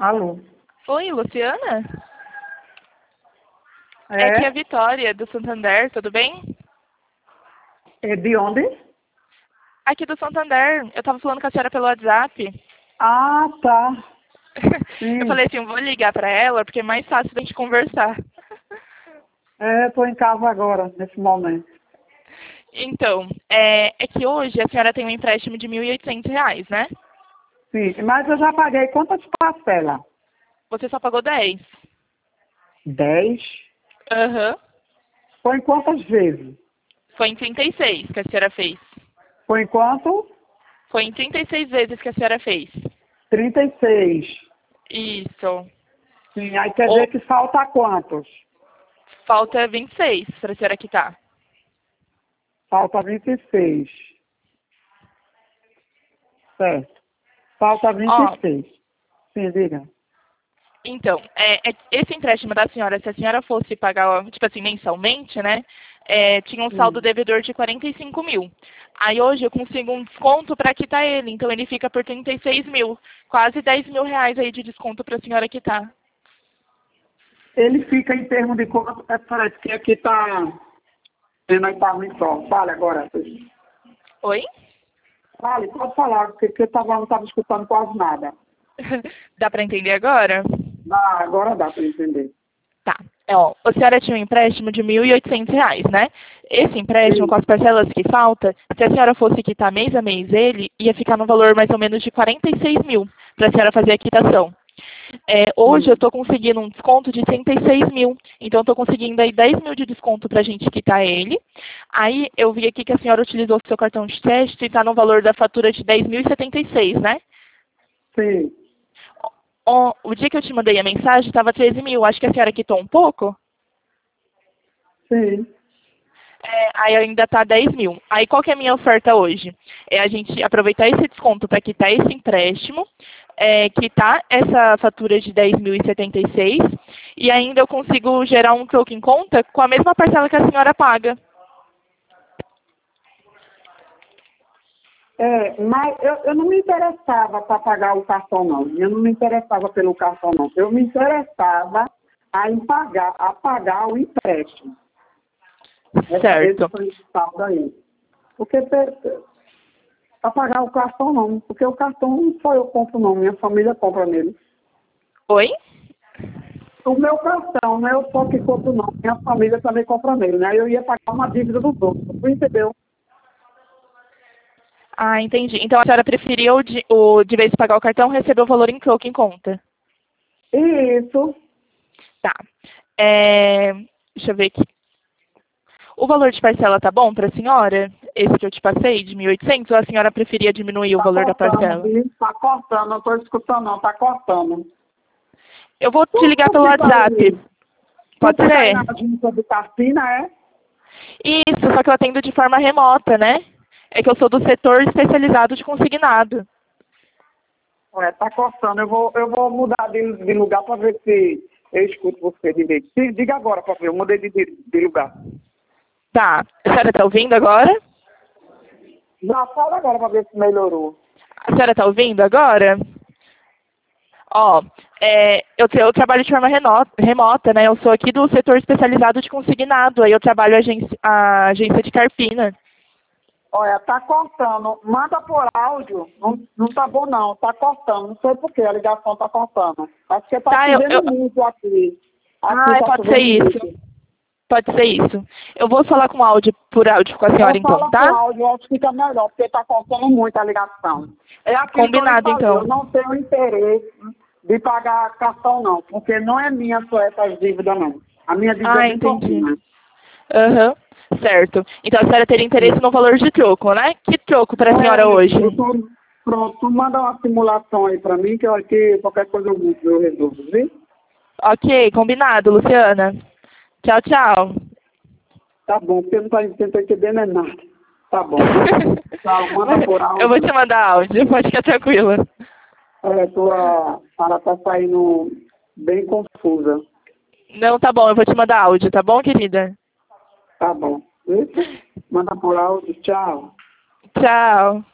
Alô? Oi, Luciana? É? Aqui é a Vitória, do Santander, tudo bem? É de onde? Aqui do Santander, eu tava falando com a senhora pelo WhatsApp. Ah, tá. Eu Sim. falei assim, eu vou ligar pra ela, porque é mais fácil da gente conversar. Estou em casa agora, nesse momento. Então, é que hoje a senhora tem um empréstimo de R$ 1.800, né? Sim, mas eu já paguei quantas parcelas? Você só pagou 10. 10. Aham. Foi em quantas vezes? Foi em 36 que a senhora fez. Foi em quanto? Foi em 36 vezes que a senhora fez. 36. Isso. Sim, aí quer Ou dizer que falta quantos? falta 26 pra senhora quitar. Falta 26. Certo. Falta Ó, 26. Sim, diga. então, esse empréstimo da senhora, se a senhora fosse pagar, tipo assim, mensalmente, né? Tinha um saldo Sim. devedor de 45 mil. Aí hoje eu consigo um desconto para quitar ele, então ele fica por 36 mil. Quase 10 mil reais aí de desconto para a senhora quitar. Ele fica em termos de quanto? Parece que aqui está tendo aí para mim só. Fale agora. Oi? Fale, pode falar, porque eu não estava escutando quase nada. Dá para entender agora? Agora dá para entender. Tá. Ó, a senhora tinha um empréstimo de R$ 1.800, né? Esse empréstimo, com Sim. as parcelas que falta, se a senhora fosse quitar mês a mês ele, ia ficar no valor mais ou menos de 46 mil para a senhora fazer a quitação. Hoje eu Sim. estou conseguindo um desconto de 36 mil. Então, eu estou conseguindo aí 10 mil de desconto para a gente quitar ele. Aí, eu vi aqui que a senhora utilizou o seu cartão de crédito e está no valor da fatura de 10.076, né? Sim. O dia que eu te mandei a mensagem estava 13 mil. Acho que a senhora quitou um pouco. Sim. Aí ainda está 10 mil. Aí qual que é a minha oferta hoje? É a gente aproveitar esse desconto para quitar esse empréstimo, quitar essa fatura de 10.076 e ainda eu consigo gerar um troco em conta com a mesma parcela que a senhora paga. Mas eu não me interessava para pagar o cartão, não. Eu não me interessava pelo cartão, não. Eu me interessava a pagar o empréstimo. Esse Certo. principal daí. Porque para pagar o cartão, não. Porque o cartão não só eu compro, não. Minha família compra nele. Oi? O meu cartão, não é eu só que compro, não. Minha família também compra nele, né? Eu ia pagar uma dívida dos outros. Tu entendeu? Ah, entendi. Então a senhora preferia de vez de pagar o cartão, receber o valor em troco em conta. Isso. Tá. Deixa eu ver aqui. O valor de parcela tá bom para a senhora? Esse que eu te passei, de 1.800, ou a senhora preferia diminuir o Tá valor da cortando, parcela? viu? Tá cortando. Não estou escutando, não. Tá cortando. Eu vou te Tu, ligar tu pelo fica WhatsApp. aí, tu Pode fica aí ser? na agência de Carpina, é? Isso, só que eu atendo de forma remota, né? É que eu sou do setor especializado de consignado. Tá cortando. Eu vou mudar de lugar para ver se eu escuto você direito. Diga agora, para ver. Eu mudei de lugar. Tá. A senhora tá ouvindo agora? Já fala agora para ver se melhorou. A senhora tá ouvindo agora? Ó, eu trabalho de forma remota, né? Eu sou aqui do setor especializado de consignado. Aí eu trabalho a agência de Carpina. Olha, tá cortando. Manda por áudio. Não, não tá bom, não. Tá cortando. Não sei por que a ligação tá cortando. Acho que tá Tá, chovendo muito aqui. Aqui tá pode ser chovendo isso. muito. Pode ser isso. Eu vou falar por áudio com a Eu senhora então, falo por tá? áudio, eu acho que fica melhor, porque tá cortando muito a ligação. É aquilo que eu lhe Combinado falei. então. Eu não tenho interesse de pagar cartão, não. Porque não é minha só essas dívidas, não. A minha dívida é Ah, de entendi. Campina. Aham, certo. Então a senhora teria interesse no valor de troco, né? Que troco para a senhora hoje? Eu tô, pronto, tu manda uma simulação aí pra mim, que eu aqui qualquer coisa eu resolvo, viu? Ok, combinado, Luciana. Tchau, tchau. Tá bom, porque não tá entendendo é nada. Tá bom, viu? Tchau, manda por Eu vou áudio. te mandar áudio, pode ficar tranquila. Ela tá saindo bem confusa. Não, tá bom, eu vou te mandar áudio, tá bom, querida? Tá bom. Viu? Manda por áudio, tchau. Tchau.